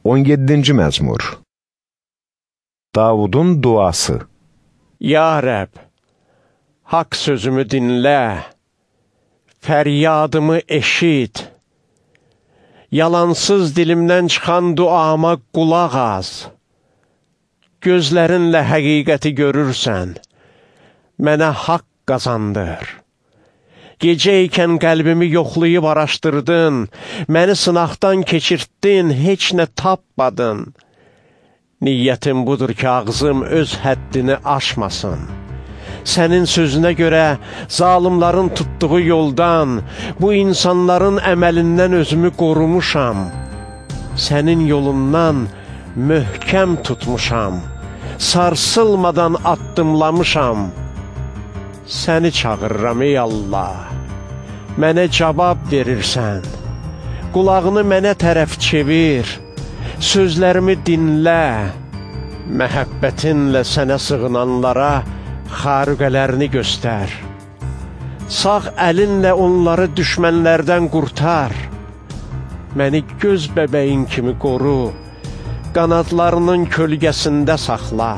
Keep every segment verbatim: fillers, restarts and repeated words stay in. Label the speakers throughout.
Speaker 1: on yeddinci məzmur. Davudun duası.
Speaker 2: Ya Rəbb, haqq sözümü dinlə, fəryadımı eşit, yalansız dilimdən çıxan duama qulaq az. Gözlərinlə həqiqəti görürsən, mənə haqq qazandır. Gecə ikən qəlbimi yoxlayıb araşdırdın, məni sınaqdan keçirtdin, heç nə tapmadın. Niyyətim budur ki, ağzım öz həddini aşmasın. Sənin sözünə görə zalimların tutduğu yoldan, bu insanların əməlindən özümü qorumuşam. Sənin yolundan möhkəm tutmuşam, sarsılmadan addımlamışam. Səni çağırıram ey Allah, mənə cavab verirsən. Qulağını mənə tərəf çevir, sözlərimi dinlə. Məhəbbətinlə sənə sığınanlara xarüqələrini göstər. Sağ əlinlə onları düşmənlərdən qurtar. Məni göz bəbəyin kimi qoru, qanadlarının kölgəsində saxla.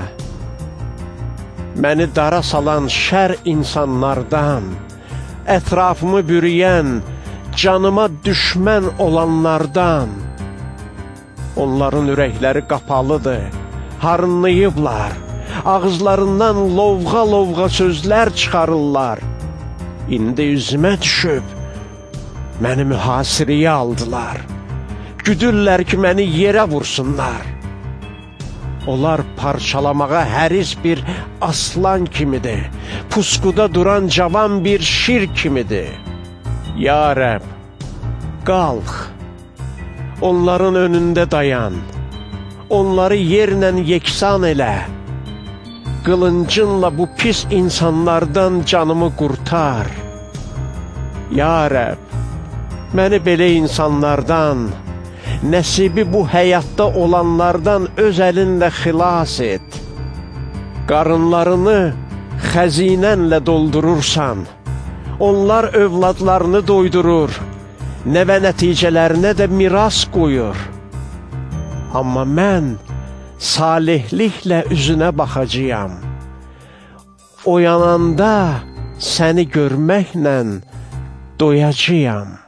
Speaker 2: Məni dara salan şər insanlardan, ətrafımı bürüyən, canıma düşmən olanlardan. Onların ürəkləri qapalıdır, harınlayıblar, ağızlarından lovğa-lovğa sözlər çıxarırlar. İndi üzümə düşüb, məni mühasirəyə aldılar. Güdürlər ki, məni yerə vursunlar. Onlar parçalamağa həris bir aslan kimidir, pusquda duran cavan bir şir kimidir. Ya Rəbb, qalx, onların önündə dayan, onları yerlə yeksan elə. Qılıncınla bu pis insanlardan canımı qurtar. Ya Rəbb, məni belə insanlardan, nəsibi bu həyatda olanlardan öz əlinlə xilas et. Qarınlarını xəzinənlə doldurursan, onlar övladlarını doydurur, nəvə nəticələrinə də miras qoyur. Amma mən salihliklə üzünə baxacağam. Oyananda səni görməklə doyacağam.